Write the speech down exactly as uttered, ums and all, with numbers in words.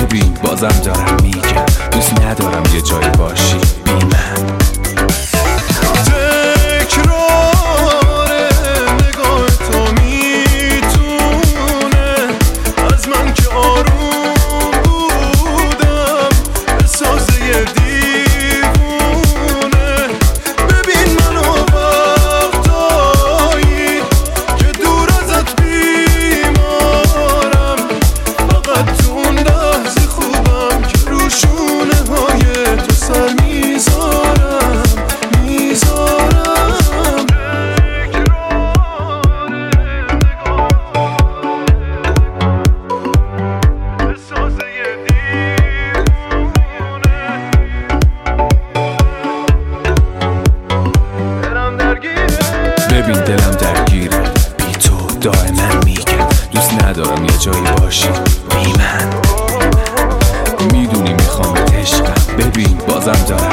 ببین بازم دارم میگم دوست ندارم یه جایی باشی بی من. ببین دلم درگیره بی تو دائما میگم دوست ندارم یه جایی باشی بی من. میدونی میخوام عشقم ببین بازم دارم